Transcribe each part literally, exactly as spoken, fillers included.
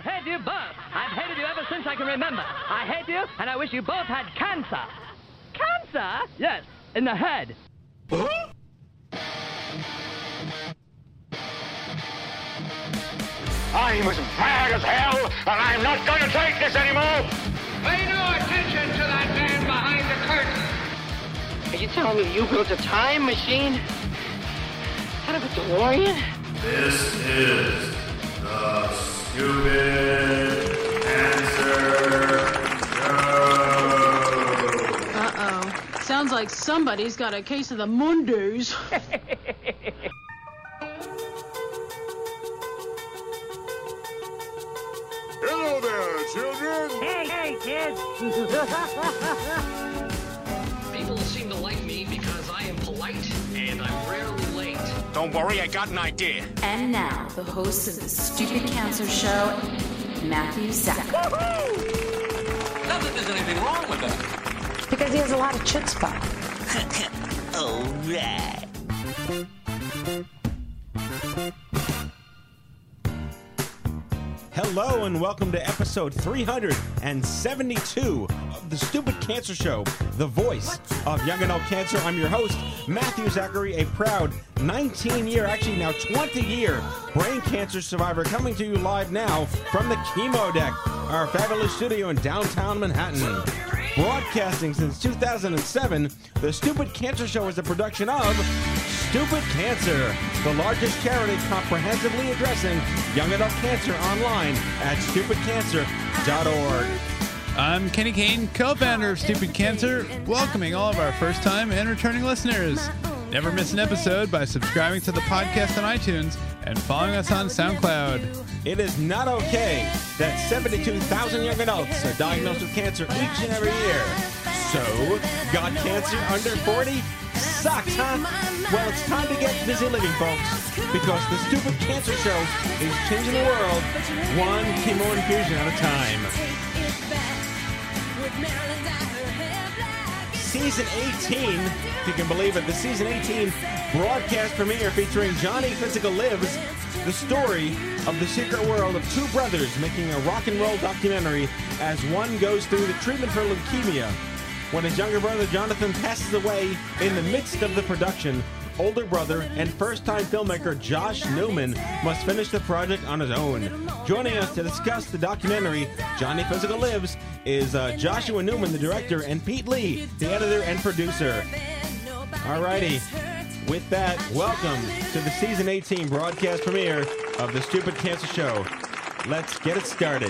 hate you both. I've hated you ever since I can remember. I hate you, and I wish you both had cancer. Cancer? Yes, in the head. Huh? I'm as mad as hell, and I'm not going to take this anymore! Pay no attention to that man behind the curtain! Are you telling me you built a time machine? Out of a DeLorean? This is the Stupid Cancer Show! Uh-oh. Sounds like somebody's got a case of the Mondays. Hello there, children! Hey, hey, kids! People seem to like me because I am polite and I'm rarely late. Don't worry, I got an idea. And now, the host of the Stupid Cancer Show, Matthew Zachary. Not that there's anything wrong with that. Because he has a lot of chutzpah. All right. Hello and welcome to episode three hundred seventy-two of the Stupid Cancer Show, the voice of young adult cancer. I'm your host, Matthew Zachary, a proud nineteen-year, actually now twenty-year brain cancer survivor, coming to you live now from the Chemo Deck, our fabulous studio in downtown Manhattan. Broadcasting since two thousand seven, the Stupid Cancer Show is a production of Stupid Cancer, the largest charity comprehensively addressing young adult cancer online at stupid cancer dot org. I'm Kenny Kane, co-founder of Stupid Cancer, welcoming all of our first-time and returning listeners. Never miss an episode by subscribing to the podcast on iTunes and following us on SoundCloud. It is not okay that seventy-two thousand young adults are diagnosed with cancer each and every year. So, got cancer under forty? Sucks, huh? Well, it's time to get busy living, folks, because the Stupid Cancer Show is changing the world one chemo infusion at a time. Season eighteen, if you can believe it, the Season eighteen broadcast premiere featuring Johnny Physical Lives, the story of the secret world of two brothers making a rock and roll documentary as one goes through the treatment for leukemia. When his younger brother Jonathan passes away in the midst of the production, older brother and first-time filmmaker Josh Newman must finish the project on his own. Joining us to discuss the documentary Johnny Physical Lives is uh, Joshua Newman, the director, and Pete Lee, the editor and producer. Alrighty, with that, welcome to the Season eighteen broadcast premiere of the Stupid Cancer Show. Let's get it started.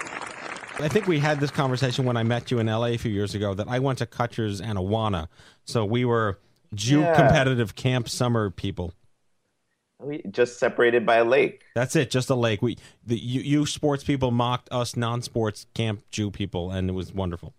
I think we had this conversation when I met you in L A a few years ago that I went to Kutcher's and Awana, so we were Jew yeah. competitive camp summer people. We just separated by a lake. That's it, just a lake. We, the, you, you sports people mocked us non-sports camp Jew people, and it was wonderful.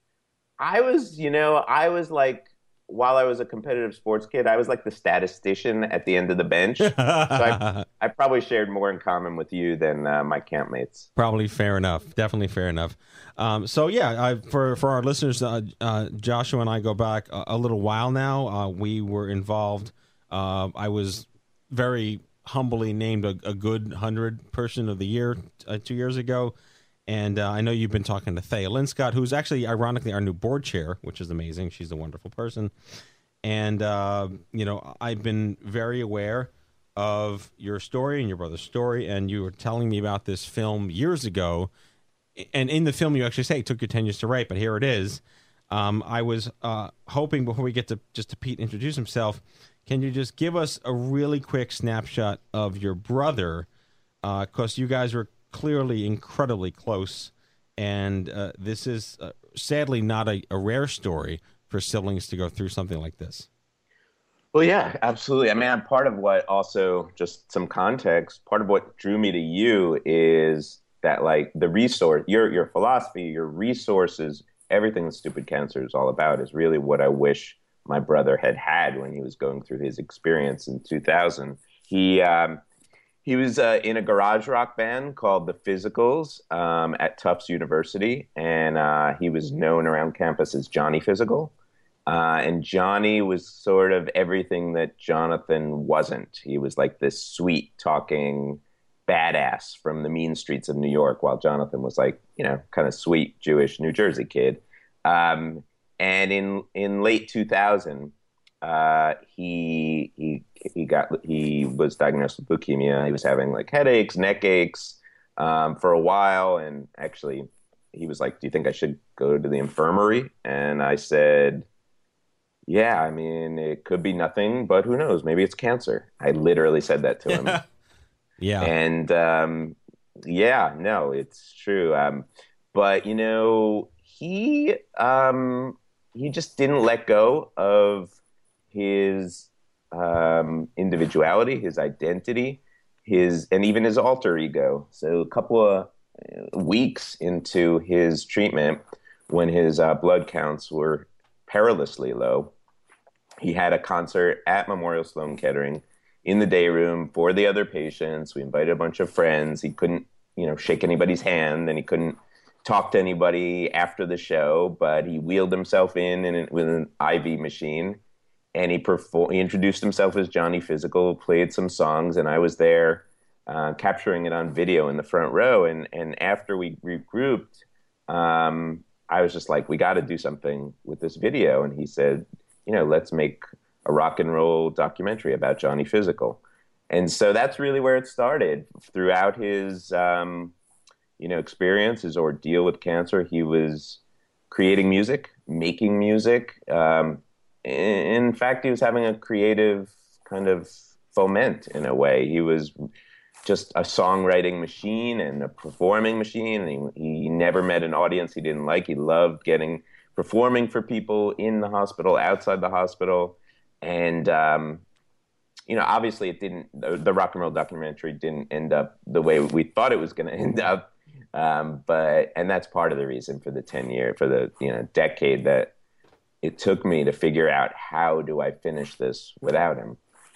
I was, you know, I was like, while I was a competitive sports kid, I was like the statistician at the end of the bench. So I, I probably shared more in common with you than uh, my campmates. Probably fair enough. Definitely fair enough. Um, so, yeah, I, for, for our listeners, uh, uh, Joshua and I go back a, a little while now. Uh, we were involved. Uh, I was very humbly named a, a good one hundred person of the year uh, two years ago. And uh, I know you've been talking to Thea Linscott, who's actually, ironically, our new board chair, which is amazing. She's a wonderful person. And, uh, you know, I've been very aware of your story and your brother's story. And you were telling me about this film years ago. And in the film, you actually say it took you ten years to write, but here it is. Um, I was uh, hoping, before we get to just to Pete introduce himself, can you just give us a really quick snapshot of your brother? Because uh, you guys were clearly incredibly close, and uh, this is uh, sadly not a, a rare story for siblings to go through something like this. Well, yeah, absolutely. I mean, part of what also, just some context, part of what drew me to you is that, like, the resource, your your philosophy, your resources, everything that Stupid Cancer is all about is really what I wish my brother had had when he was going through his experience in two thousand. He um, He was uh, in a garage rock band called The Physicals um, at Tufts University, and uh, he was known around campus as Johnny Physical. Uh, and Johnny was sort of everything that Jonathan wasn't. He was like this sweet-talking, badass from the mean streets of New York, while Jonathan was like, you know, kind of sweet Jewish New Jersey kid. Um, and in in late two thousand, uh, he he he got he was diagnosed with leukemia. He was having like headaches, neck aches um, for a while, and actually, he was like, "Do you think I should go to the infirmary?" And I said, "Yeah, I mean, it could be nothing, but who knows? Maybe it's cancer." I literally said that to him. Yeah. And um, yeah, no, it's true. Um, but you know, he um, he just didn't let go of his um, individuality, his identity, his and even his alter ego. So a couple of weeks into his treatment, when his uh, blood counts were perilously low, he had a concert at Memorial Sloan Kettering in the day room for the other patients. We invited a bunch of friends. He couldn't, you know, shake anybody's hand, and he couldn't talk to anybody after the show, but he wheeled himself in, in with an I V machine, and he performed, he introduced himself as Johnny Physical, played some songs, and I was there uh, capturing it on video in the front row. And, and after we regrouped, um, I was just like, we got to do something with this video. And he said, you know, let's make a rock and roll documentary about Johnny Physical. And so that's really where it started. Throughout his, um, you know, experience, his ordeal with cancer, he was creating music, making music. Um, in fact, he was having a creative kind of foment in a way. He was just a songwriting machine and a performing machine. And he, he never met an audience he didn't like. He loved getting performing for people in the hospital, outside the hospital. And, um, you know, obviously it didn't, the, the rock and roll documentary didn't end up the way we thought it was going to end up. Um, but, and that's part of the reason for the ten year, for the, you know, decade that it took me to figure out how do I finish this without him.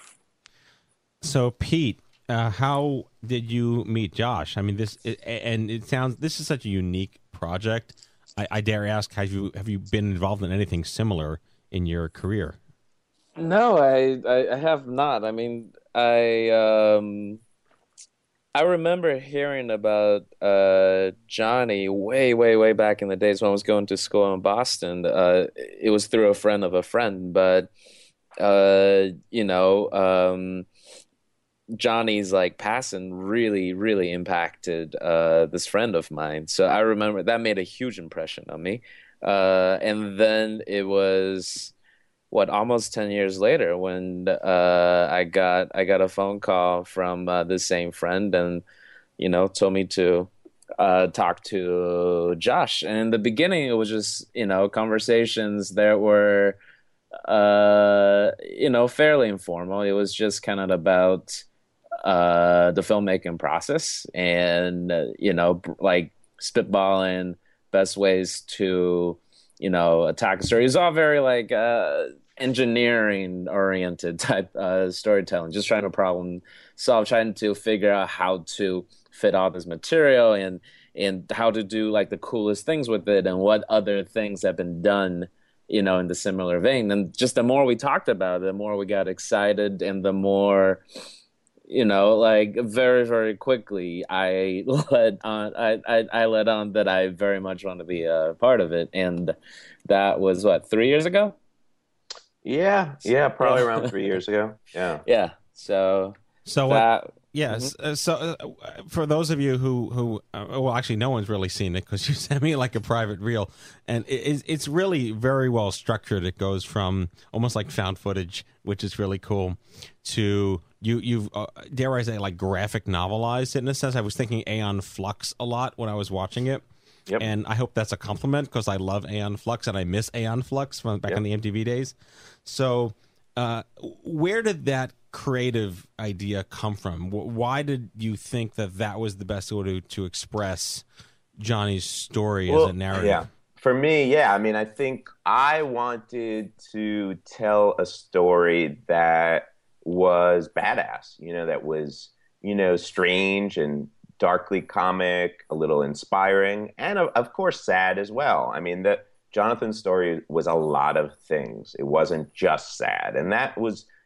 So Pete, uh, how did you meet Josh? I mean, this, it, and it sounds, this is such a unique project. I, I dare ask, have you, have you been involved in anything similar in your career? No, I, I, I have not. I mean, I um, I remember hearing about uh, Johnny way, way, way back in the days when I was going to school in Boston. Uh, it was through a friend of a friend, but uh, you know, um, Johnny's like passing really, really impacted uh, this friend of mine. So I remember that made a huge impression on me. Uh, and then it was. What, almost ten years later when uh, I got I got a phone call from uh, the same friend, and you know, told me to uh, talk to Josh. And in the beginning, it was just, you know, conversations that were uh, you know, fairly informal. It was just kind of about uh, the filmmaking process and uh, you know, like spitballing best ways to, you know, attack a story. It's all very like uh, engineering oriented type uh, storytelling, just trying to problem solve, trying to figure out how to fit all this material and and how to do like the coolest things with it and what other things have been done, you know, in the similar vein. And just the more we talked about it, the more we got excited, and the more, you know, like very, very quickly I led on, I, I, I led on that I very much want to be a part of it. And that was what, three years ago? Yeah. Yeah. Probably around three years ago. Yeah. Yeah. So, so that, uh, yes. Mm-hmm. uh, so uh, for those of you who, who, uh, well, actually no one's really seen it because you sent me like a private reel, and it, it's really very well structured. It goes from almost like found footage, which is really cool, to You, you've, uh, dare I say, like graphic novelized it in a sense. I was thinking Aeon Flux a lot when I was watching it. Yep. And I hope that's a compliment because I love Aeon Flux and I miss Aeon Flux from back yep. in the M T V days. So uh, where did that creative idea come from? Why did you think that that was the best way to, to express Johnny's story well, as a narrative? Yeah. For me, yeah. I mean, I think I wanted to tell a story that was badass, you know, that was, you know, strange and darkly comic, a little inspiring, and of, of course sad as well. I mean, the Jonathan's story was a lot of things. It wasn't just sad. And that was,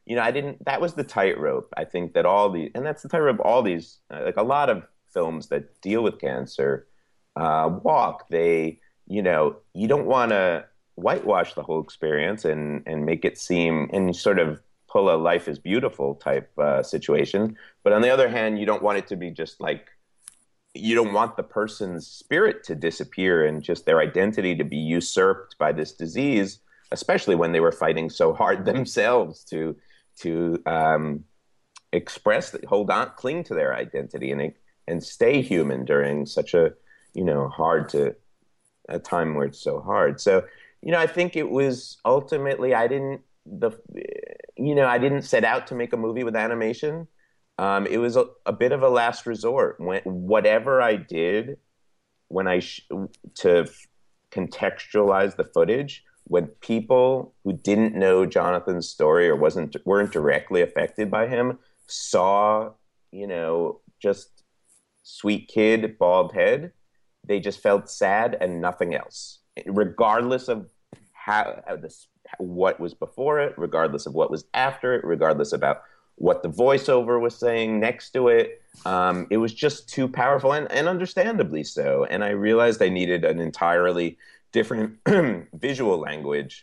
you know, I didn't, that was the tightrope. I think that all the, and that's the tightrope all these, like a lot of films that deal with cancer uh, walk. They, you know, you don't want to whitewash the whole experience and, and make it seem, and sort of pull a life is beautiful type uh, situation. But on the other hand, you don't want it to be just like, you don't want the person's spirit to disappear and just their identity to be usurped by this disease, especially when they were fighting so hard themselves to to um, express, hold on, cling to their identity and and stay human during such a, you know, hard to, a time where it's so hard. So, you know, I think it was ultimately, I didn't, the, you know, I didn't set out to make a movie with animation. Um, it was a, a bit of a last resort. When, whatever I did when I, sh- to f- contextualize the footage, when people who didn't know Jonathan's story or wasn't, weren't directly affected by him saw, you know, just sweet kid, bald head, they just felt sad and nothing else, regardless of how, how this, what was before it, regardless of what was after it, regardless about what the voiceover was saying next to it. Um, it was just too powerful, and, and understandably so. And I realized I needed an entirely different visual language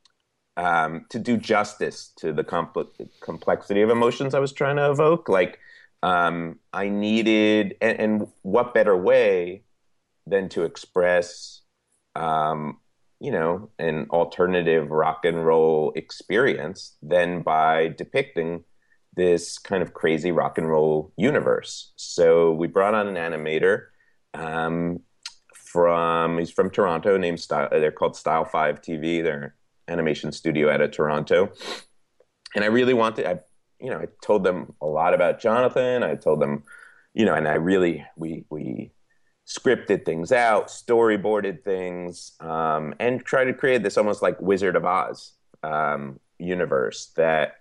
um, to do justice to the compl- complexity of emotions I was trying to evoke. Like, um, I needed, and, and what better way than to express, um, you know, an alternative rock and roll experience than by depicting this kind of crazy rock and roll universe. So we brought on an animator um, from, he's from Toronto, named Style, they're called Style five T V. They're an animation studio out of Toronto. And I really wanted, I, you know, I told them a lot about Jonathan. I told them, you know, and I really, we, we scripted things out, storyboarded things, um, and tried to create this almost like Wizard of Oz um, universe that,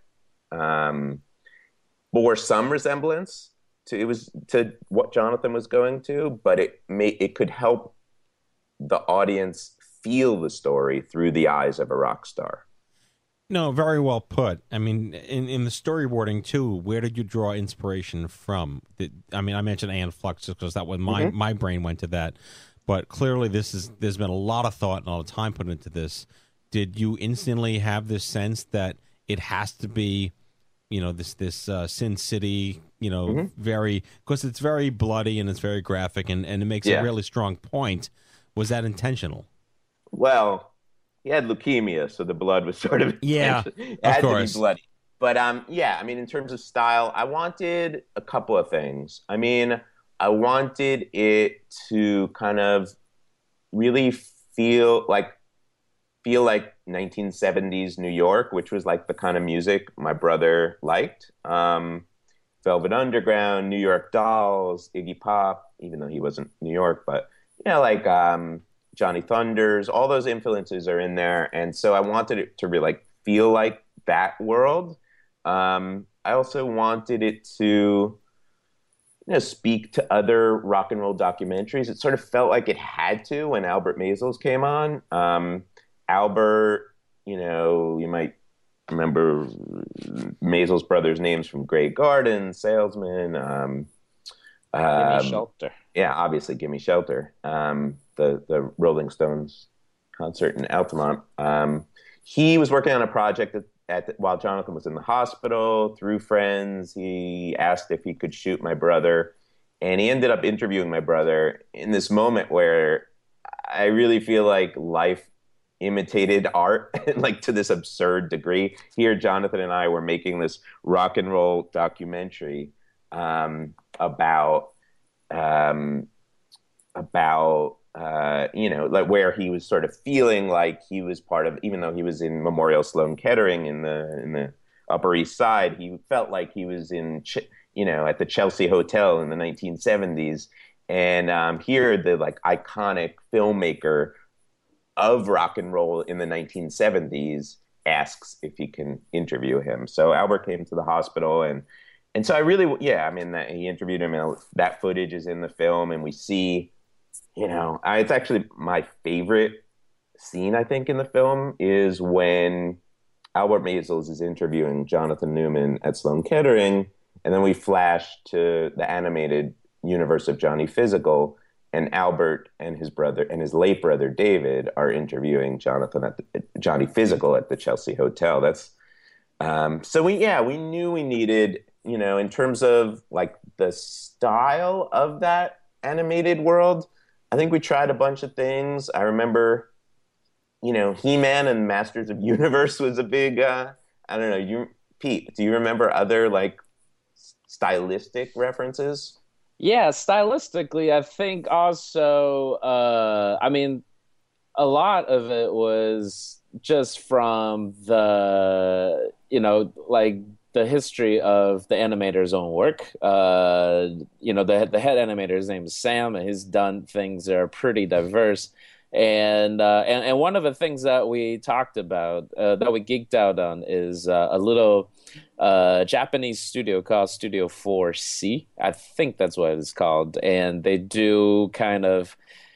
um, bore some resemblance to it was to what Jonathan was going to, but it may it could help the audience feel the story through the eyes of a rock star. No, very well put. I mean, in, in the storyboarding too, where did you draw inspiration from? Did, I mean, I mentioned Aeon Flux just because that was my mm-hmm. my brain went to that, but clearly this is there's been a lot of thought and a lot of time put into this. Did you instantly have this sense that it has to be, you know, this this uh, Sin City, you know, mm-hmm. very, because it's very bloody and it's very graphic and, and it makes yeah. a really strong point. Was that intentional? Well, he had leukemia, so the blood was sort of yeah, it of had course. to be bloody. But um, yeah, I mean, in terms of style, I wanted a couple of things. I mean, I wanted it to kind of really feel like feel like nineteen seventies New York, which was like the kind of music my brother liked. Um, Velvet Underground, New York Dolls, Iggy Pop, even though he wasn't New York, but, you know, like um, Johnny Thunders, all those influences are in there. And so I wanted it to really like feel like that world. Um, I also wanted it to, you know, speak to other rock and roll documentaries. It sort of felt like it had to when Albert Maysles came on. Um, Albert, you know, you might remember Maysles' brothers' names from Grey Garden, Salesman. Um, Gimme um, Shelter. Yeah, obviously, Gimme Shelter. Um, the the Rolling Stones concert in Altamont. Um, he was working on a project at, at the, while Jonathan was in the hospital. Through friends, he asked if he could shoot my brother, and he ended up interviewing my brother in this moment where I really feel like life imitated art, like to this absurd degree. Here, Jonathan and I were making this rock and roll documentary um, about um, about uh, you know, like where he was sort of feeling like he was part of, even though he was in Memorial Sloan Kettering in the in the Upper East Side, he felt like he was in, you know, at the Chelsea Hotel in the nineteen seventies. And um, here, the like iconic filmmaker of rock and roll in the nineteen seventies asks if he can interview him. So Albert came to the hospital, and and so I really, yeah, I mean, that, he interviewed him, and that footage is in the film, and we see, you know, I, it's actually my favorite scene, I think, in the film is when Albert Maysles is interviewing Jonathan Newman at Sloan Kettering, and then we flash to the animated universe of Johnny Physical, and Albert and his brother and his late brother David are interviewing Jonathan at the, Johnny Physical at the Chelsea Hotel. That's um, so we yeah we knew we needed, you know, in terms of like the style of that animated world. I think we tried a bunch of things. I remember, you know, He-Man and Masters of Universe was a big. Uh, I don't know. You, Pete, do you remember other like stylistic references? Yeah, stylistically, I think also, uh, I mean, a lot of it was just from the, you know, like the history of the animator's own work. Uh, you know, the the head animator's name is Sam, and he's done things that are pretty diverse. And, uh, and and one of the things that we talked about, uh, that we geeked out on, is uh, a little uh, Japanese studio called Studio four C. I think that's what it's called. And they do kind of,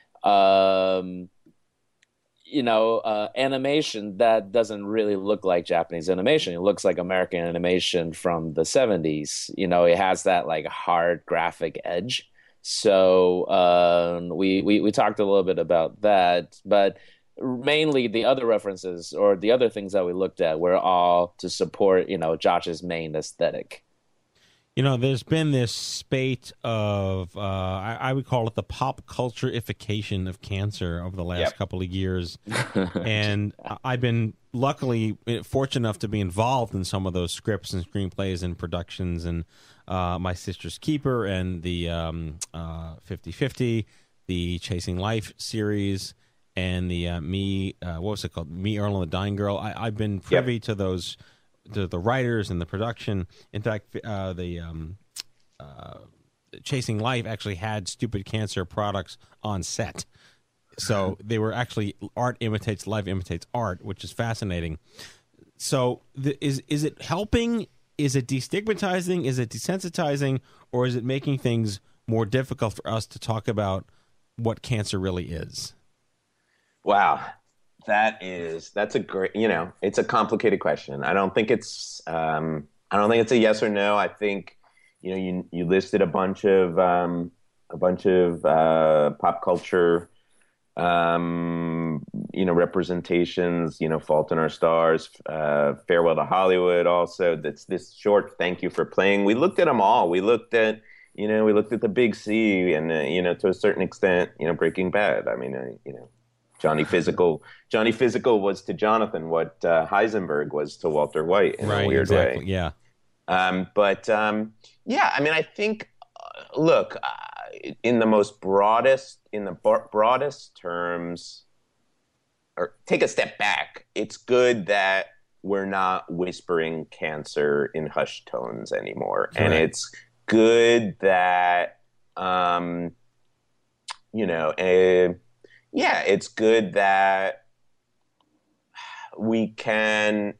um, you know, uh, animation that doesn't really look like Japanese animation. It looks like American animation from the seventies. You know, it has that like hard graphic edge. So um, we, we we talked a little bit about that, but mainly the other references or the other things that we looked at were all to support, you know, Josh's main aesthetic. You know, there's been this spate of, uh, I, I would call it the pop culture-ification of cancer over the last yep. couple of years. And I've been luckily fortunate enough to be involved in some of those scripts and screenplays and productions, and uh, My Sister's Keeper and the um, uh, fifty-fifty, the Chasing Life series, and the uh, Me, uh, what was it called? Me, Earl and the Dying Girl. I, I've been privy yep. to those The, the writers and the production. In fact, uh, the um, uh, Chasing Life actually had Stupid Cancer products on set. So they were actually art imitates life imitates art, which is fascinating. So the, is is it helping? Is it destigmatizing? Is it desensitizing? Or is it making things more difficult for us to talk about what cancer really is? Wow. That is, that's a great, you know, it's a complicated question. I don't think it's, um, I don't think it's a yes or no. I think, you know, you, you listed a bunch of, um, a bunch of, uh, pop culture, um, you know, representations, you know, Fault in Our Stars, uh, Farewell to Hollywood. Also, that's this short, Thank You for Playing. We looked at them all. We looked at, you know, we looked at The Big C and, uh, you know, to a certain extent, you know, Breaking Bad. I mean, uh, you know, Johnny Physical, Johnny Physical was to Jonathan what uh, Heisenberg was to Walter White in right, a weird exactly, way. Yeah. Um, but um, yeah, I mean, I think, uh, look, uh, in the most broadest, in the bar- broadest terms, or take a step back, it's good that we're not whispering cancer in hushed tones anymore. Correct. And it's good that, um, you know, a, yeah, it's good that we can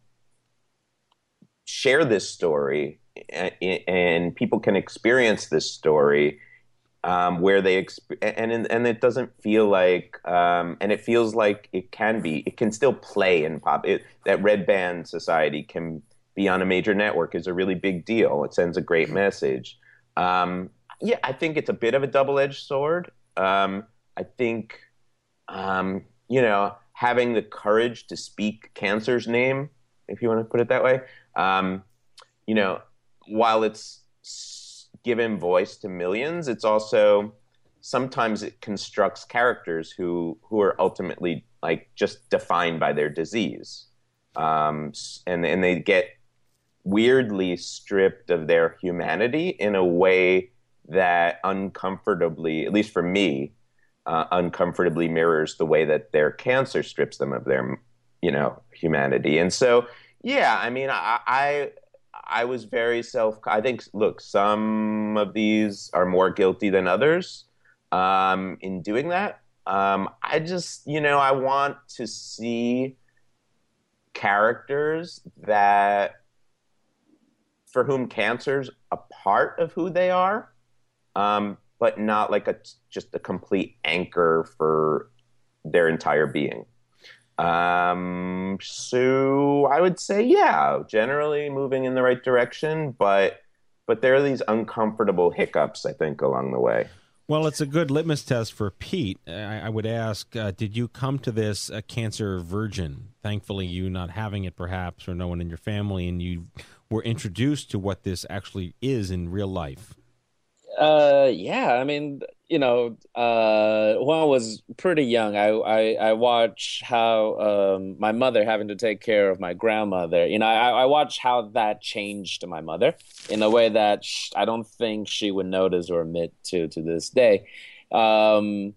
share this story and, and people can experience this story um, where they exp- and and it doesn't feel like um, and it feels like it can be it can still play in pop. It, that Red Band Society can be on a major network is a really big deal. It sends a great message. Um, yeah, I think it's a bit of a double-edged sword. Um, I think. Um, you know, having the courage to speak cancer's name, if you want to put it that way, um, you know, while it's given voice to millions, it's also sometimes it constructs characters who who are ultimately like just defined by their disease, um, and and they get weirdly stripped of their humanity in a way that uncomfortably, at least for me. Uh, uncomfortably mirrors the way that their cancer strips them of their, you know, humanity. And so, yeah, I mean, I, I, I was very self, I think, look, some of these are more guilty than others um, in doing that. Um, I just, you know, I want to see characters that, for whom cancer's a part of who they are, um, but not like a just a complete anchor for their entire being. Um, so I would say, yeah, generally moving in the right direction, but but there are these uncomfortable hiccups, I think, along the way. Well, it's a good litmus test for Pete. I, I would ask, uh, did you come to this a cancer virgin? Thankfully, you not having it, perhaps, or no one in your family, and you were introduced to what this actually is in real life. Uh, yeah, I mean, you know, uh, when I was pretty young, I, I, I watched how um, my mother having to take care of my grandmother. You know, I, I watched how that changed my mother in a way that sh- I don't think she would notice or admit to to this day. Um,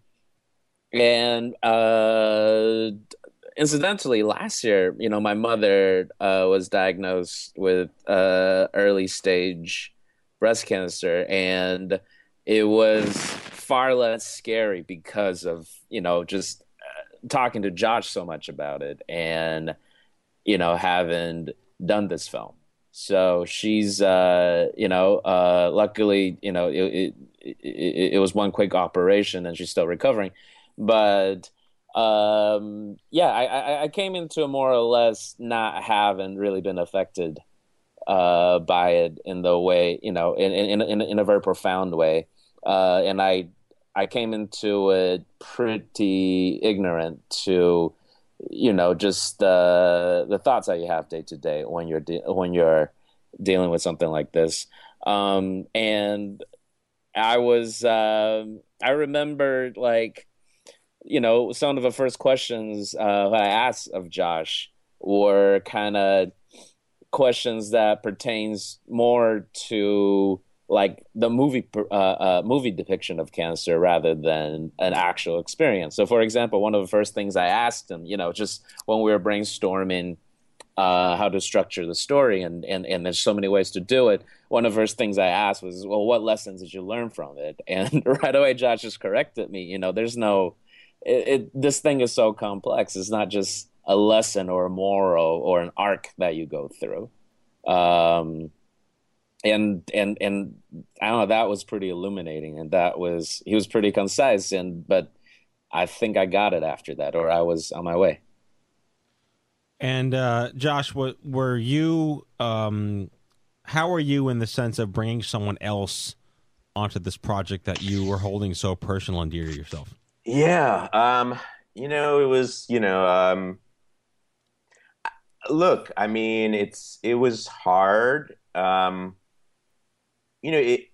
and uh, incidentally, last year, you know, my mother uh, was diagnosed with uh, early stage breast cancer, and it was far less scary because of, you know, just uh, talking to Josh so much about it and, you know, having done this film. So she's, uh, you know, uh, luckily, you know, it, it, it, it was one quick operation and she's still recovering. But um, yeah, I, I came into a more or less not having really been affected uh, by it in the way, you know, in in in, in a very profound way, uh, and I I came into it pretty ignorant to, you know, just uh, the thoughts that you have day to day when you're de- when you're dealing with something like this, um, and I was um, I remember, like, you know, some of the first questions uh, that I asked of Josh were kind of questions that pertains more to, like, the movie uh, uh, movie depiction of cancer rather than an actual experience. So, for example, one of the first things I asked him, you know, just when we were brainstorming uh, how to structure the story, and, and, and there's so many ways to do it, one of the first things I asked was, well, what lessons did you learn from it? And right away, Josh just corrected me. You know, there's no, it, it this thing is so complex. It's not just a lesson or a moral or an arc that you go through. Um, and, and, and I don't know, that was pretty illuminating, and that was, he was pretty concise, and, but I think I got it after that, or I was on my way. And, uh, Josh, what, were you, um, how are you in the sense of bringing someone else onto this project that you were holding so personal and dear to yourself? Yeah. Um, you know, it was, you know, um, look, I mean, it's it was hard. Um, you know, it.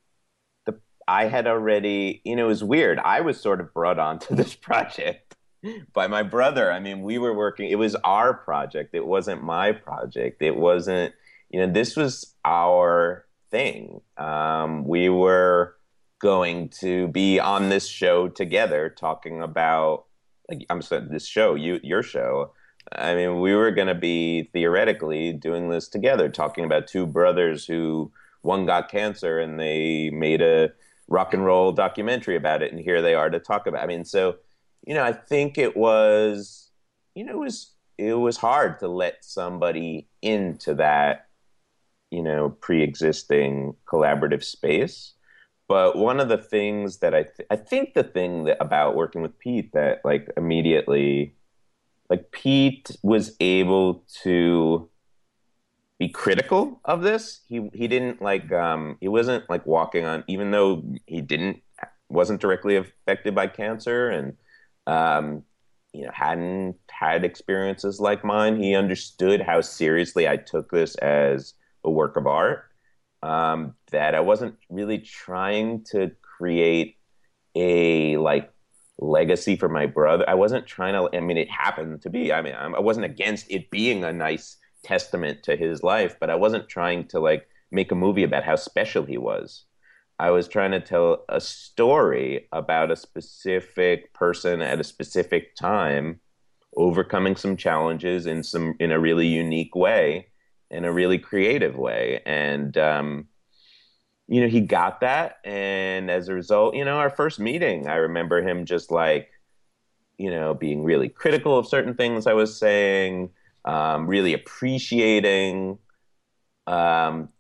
The I had already, you know, it was weird. I was sort of brought onto this project by my brother. I mean, we were working. It was our project. It wasn't my project. It wasn't. You know, this was our thing. Um, we were going to be on this show together, talking about, like, I'm saying, this show, you, your show. I mean, we were going to be theoretically doing this together, talking about two brothers who, one got cancer and they made a rock and roll documentary about it, and here they are to talk about it. I mean, so, you know, I think it was, you know, it was, it was hard to let somebody into that, you know, pre-existing collaborative space. But one of the things that I, th- I think the thing that, about working with Pete that, like, immediately, like, Pete was able to be critical of this. He he didn't, like, um, he wasn't, like, walking on, even though he didn't, wasn't directly affected by cancer and, um, you know, hadn't had experiences like mine. He understood how seriously I took this as a work of art. Um, that I wasn't really trying to create a, like, legacy for my brother. I wasn't trying to, I mean, it happened to be, I mean, I wasn't against it being a nice testament to his life, but I wasn't trying to, like, make a movie about how special he was. I was trying to tell a story about a specific person at a specific time, overcoming some challenges in some, in a really unique way, in a really creative way. And, um, you know, he got that. And as a result, you know, our first meeting, I remember him just, like, you know, being really critical of certain things I was saying, um, really appreciating um,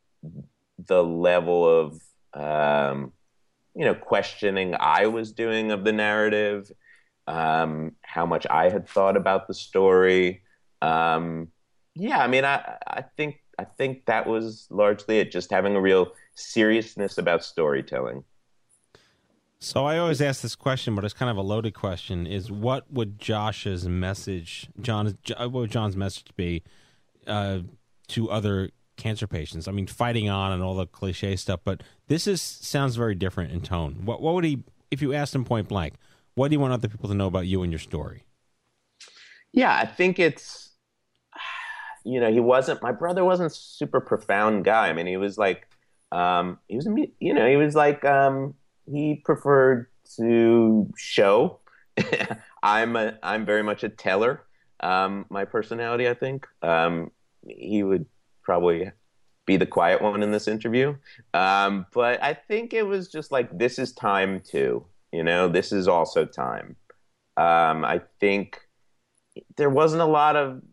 the level of, um, you know, questioning I was doing of the narrative. um, how much I had thought about the story. Um, yeah, I mean, I, I think I think that was largely it, just having a real seriousness about storytelling. So I always ask this question, but it's kind of a loaded question, is what would Josh's message, John, what would John's message be uh, to other cancer patients? I mean, fighting on and all the cliche stuff, but this is sounds very different in tone. What, what would he, if you asked him point blank, what do you want other people to know about you and your story? Yeah, I think it's, you know, he wasn't, my brother wasn't a super profound guy. I mean, he was like, um, he was, you know, he was like, um, he preferred to show. I'm a, I'm very much a teller. Um, my personality, I think. Um, he would probably be the quiet one in this interview. Um, but I think it was just like, this is time too. You know, this is also time. Um, I think there wasn't a lot of,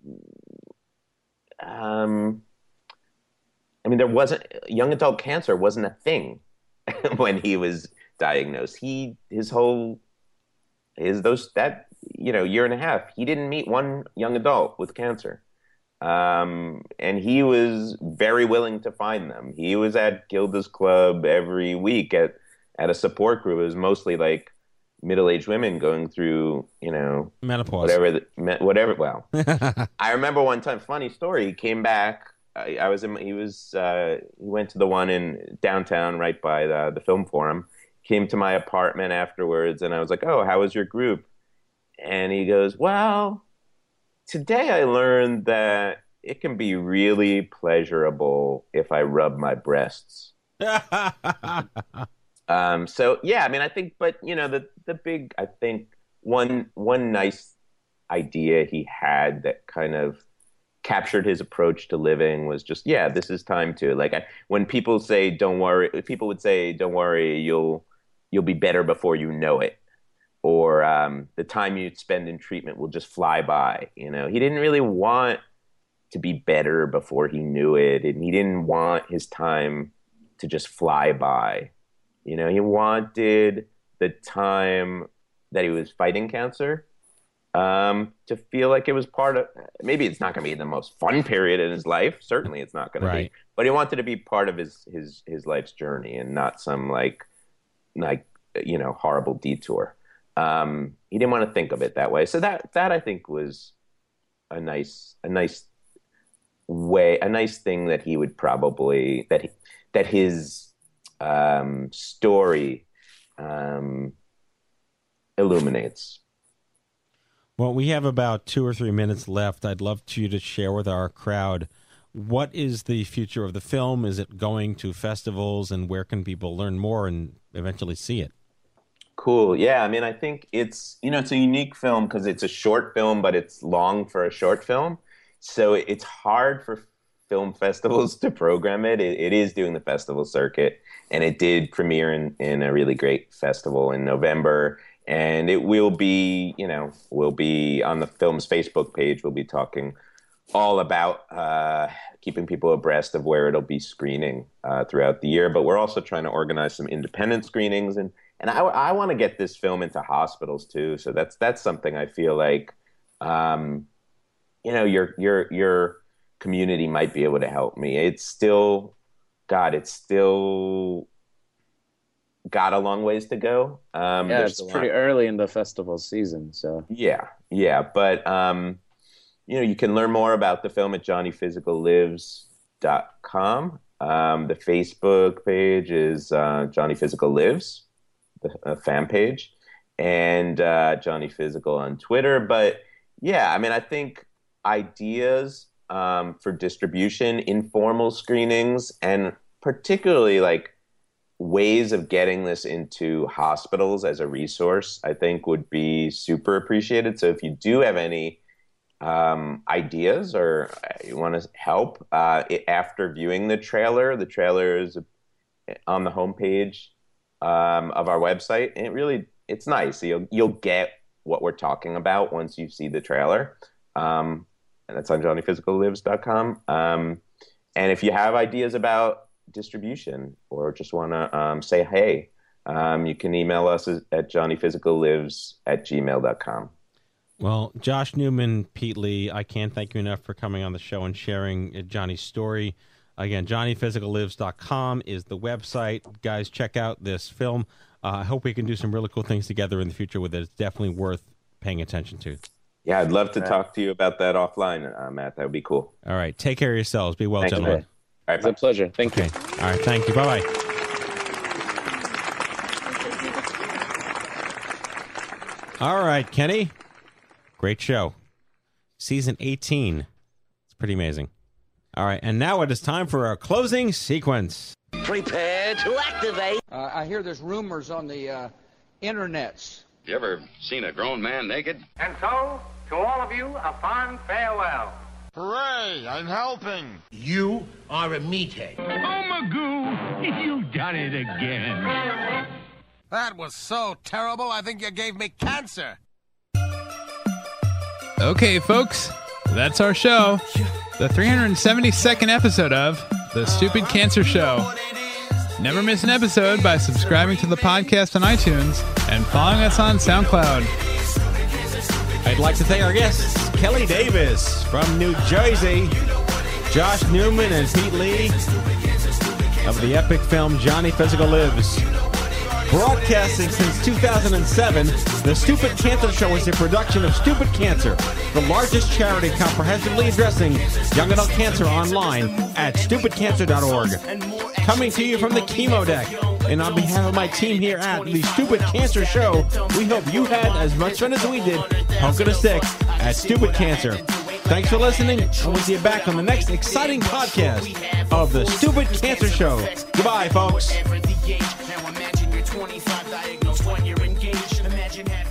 um, I mean, there wasn't, young adult cancer wasn't a thing when he was diagnosed. He, his whole, his, those, that, you know, year and a half, he didn't meet one young adult with cancer. Um, and he was very willing to find them. He was at Gilda's Club every week at, at a support group. It was mostly like middle-aged women going through, you know, menopause, whatever, the, whatever. Well, I remember one time, funny story. He came back. I, I was in, he was, uh, he went to the one in downtown right by the, the Film Forum, came to my apartment afterwards. And I was like, oh, how was your group? And he goes, well, today I learned that it can be really pleasurable if I rub my breasts. um, so, yeah, I mean, I think, but, you know, the, the big, I think one, one nice idea he had that kind of captured his approach to living was just, yeah, this is time to, like, I, when people say, don't worry, people would say, don't worry, you'll, you'll be better before you know it. Or um, the time you spend in treatment will just fly by. You know, he didn't really want to be better before he knew it, and he didn't want his time to just fly by. You know, he wanted the time that he was fighting cancer um, to feel like it was part of. Maybe it's not going to be the most fun period in his life. Certainly, it's not going to Right. be. But he wanted to be part of his his his life's journey, and not some like like you know horrible detour. Um, he didn't want to think of it that way. So that, that I think was a nice, a nice way, a nice thing that he would probably, that he, that his, um, story, um, illuminates. Well, we have about two or three minutes left. I'd love you to share with our crowd, what is the future of the film? Is it going to festivals, and where can people learn more and eventually see it? Cool. Yeah. I mean, I think it's, you know, it's a unique film because it's a short film, but it's long for a short film. So it's hard for film festivals to program it. It, it is doing the festival circuit, and it did premiere in, in a really great festival in November. And it will be, you know, we'll be on the film's Facebook page. We'll be talking all about uh, keeping people abreast of where it'll be screening uh, throughout the year. But we're also trying to organize some independent screenings, and And I, I want to get this film into hospitals too. So that's that's something I feel like, um, you know, your your your community might be able to help me. It's still, God, it's still got a long ways to go. Um, yeah, it's pretty early in the festival season. So yeah, yeah, but um, you know, you can learn more about the film at johnny physical lives dot com. Um, the Facebook page is uh, Johnny Physical Lives. The uh, fan page, and uh, Johnny Physical on Twitter. But yeah, I mean, I think ideas um, for distribution, informal screenings, and particularly like ways of getting this into hospitals as a resource, I think would be super appreciated. So if you do have any um, ideas or you want to help uh, after viewing the trailer, the trailer is on the homepage Um, of our website, and it really, it's nice. You'll you'll get what we're talking about once you see the trailer, um, and that's on johnny physical lives dot com. Um, and if you have ideas about distribution or just want to um, say hey, um, you can email us at johnny physical lives at gmail dot com. Well, Josh Newman, Pete Lee, I can't thank you enough for coming on the show and sharing Johnny's story. Again, johnny physical lives dot com is the website. Guys, check out this film. Uh, I hope we can do some really cool things together in the future with it. It's definitely worth paying attention to. Yeah, I'd love to talk to you about that offline, uh, Matt. That would be cool. All right. Take care of yourselves. Be well, Thank gentlemen. You. All right, it's a pleasure. Thank okay. you. All right. Thank you. Bye-bye. All right, Kenny. Great show. Season eighteen. It's pretty amazing. All right, and now it is time for our closing sequence. Prepare to activate. Uh, I hear there's rumors on the uh, internets. You ever seen a grown man naked? And so, to all of you, a fond farewell. Hooray, I'm helping. You are a meathead. Oh, Magoo, you've done it again. That was so terrible, I think you gave me cancer. Okay, folks, that's our show. The three hundred seventy-second episode of The Stupid Cancer Show. Never miss an episode by subscribing to the podcast on iTunes and following us on SoundCloud. I'd like to thank our guests, Kelly Davis from New Jersey, Josh Newman and Pete Lee of the epic film Johnny Physical Lives. Broadcasting since two thousand seven, The Stupid Cancer Show is a production of Stupid Cancer, the largest charity comprehensively addressing young adult cancer online at stupid cancer dot org. Coming to you from the chemo deck, and on behalf of my team here at The Stupid Cancer Show, we hope you had as much fun as we did poking a stick at Stupid Cancer. Thanks for listening, and we'll see you back on the next exciting podcast of The Stupid Cancer Show. Goodbye, folks. twenty-five diagnosed when you're engaged. Imagine having